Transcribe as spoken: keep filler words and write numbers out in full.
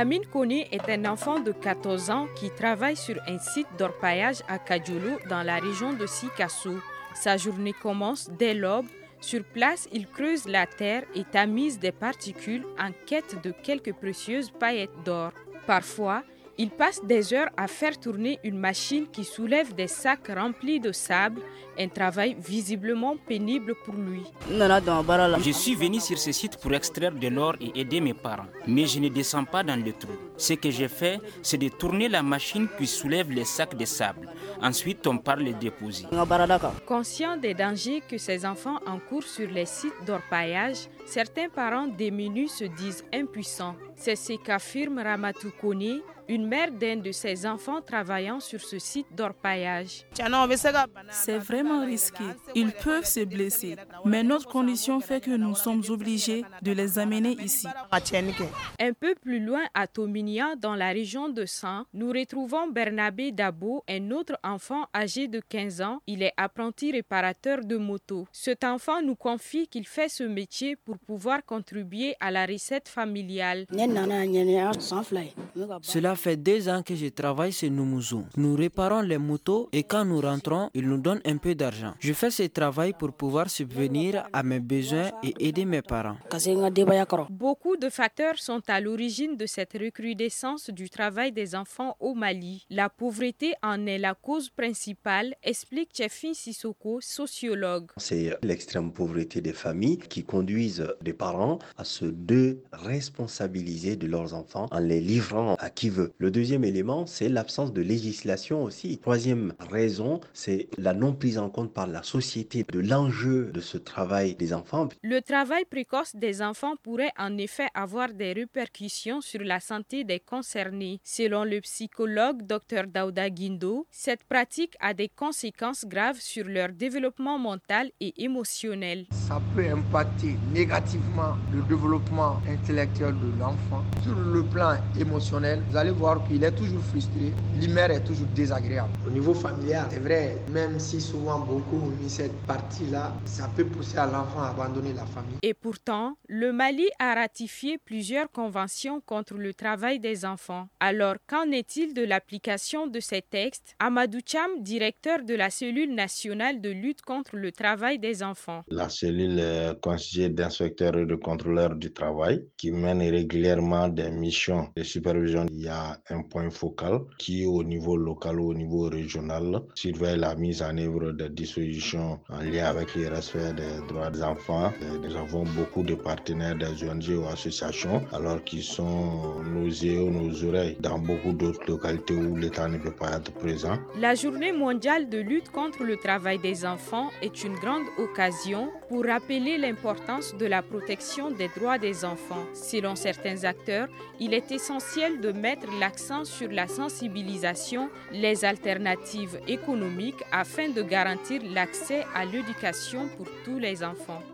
Lamine Koné est un enfant de quatorze ans qui travaille sur un site d'orpaillage à Kadiolo dans la région de Sikasso. Sa journée commence dès l'aube. Sur place, il creuse la terre et tamise des particules en quête de quelques précieuses paillettes d'or. Parfois, il passe des heures à faire tourner une machine qui soulève des sacs remplis de sable, un travail visiblement pénible pour lui. Je suis venu sur ce site pour extraire de l'or et aider mes parents, mais je ne descends pas dans le trou. Ce que j'ai fait, c'est de tourner la machine qui soulève les sacs de sable. Ensuite, on part les déposer. Conscient des dangers que ces enfants encourent sur les sites d'orpaillage, certains parents démunis se disent impuissants. C'est ce qu'affirme Ramatou Koné, une mère d'un de ses enfants travaillant sur ce site d'orpaillage. C'est vraiment risqué. Ils peuvent se blesser. Mais notre condition fait que nous sommes obligés de les amener ici. Un peu plus loin à Tominia, dans la région de San, nous retrouvons Bernabé Dabo, un autre enfant âgé de quinze ans. Il est apprenti réparateur de moto. Cet enfant nous confie qu'il fait ce métier pour pouvoir contribuer à la recette familiale. Cela fait deux ans que je travaille chez Noumouzou. Nous réparons les motos et quand nous rentrons, ils nous donnent un peu d'argent. Je fais ce travail pour pouvoir subvenir à mes besoins et aider mes parents. Beaucoup de facteurs sont à l'origine de cette recrudescence du travail des enfants au Mali. La pauvreté en est la cause principale, explique Tchefin Sissoko, sociologue. C'est l'extrême pauvreté des familles qui conduisent les parents à se déresponsabiliser de leurs enfants en les livrant à qui veut. Le deuxième élément, c'est l'absence de législation aussi. Troisième raison, c'est la non prise en compte par la société de l'enjeu de ce travail des enfants. Le travail précoce des enfants pourrait en effet avoir des répercussions sur la santé des concernés. Selon le psychologue Dr Daouda Guindo, cette pratique a des conséquences graves sur leur développement mental et émotionnel. Ça peut impacter négativement le développement intellectuel de l'enfant. Sur le plan émotionnel, vous allez voir qu'il est toujours frustré, l'humeur est toujours désagréable. Au niveau familial, c'est vrai, même si souvent beaucoup ont mis cette partie-là, ça peut pousser à l'enfant à abandonner la famille. Et pourtant, le Mali a ratifié plusieurs conventions contre le travail des enfants. Alors, qu'en est-il de l'application de ces textes? Amadou Cham, directeur de la cellule nationale de lutte contre le travail des enfants. La cellule est constituée d'inspecteurs et de contrôleurs du travail qui mènent régulièrement des missions de supervision. Il y a un point focal qui, au niveau local ou au niveau régional, surveille la mise en œuvre des dispositions en lien avec le respect des droits des enfants. Et nous avons beaucoup de partenaires des O N G ou associations, alors qu'ils sont nos yeux, nos oreilles dans beaucoup d'autres localités où l'État ne peut pas être présent. La Journée mondiale de lutte contre le travail des enfants est une grande occasion pour rappeler l'importance de la protection des droits des enfants. Selon certains acteurs, il est essentiel de mettre l'accent sur la sensibilisation, les alternatives économiques afin de garantir l'accès à l'éducation pour tous les enfants.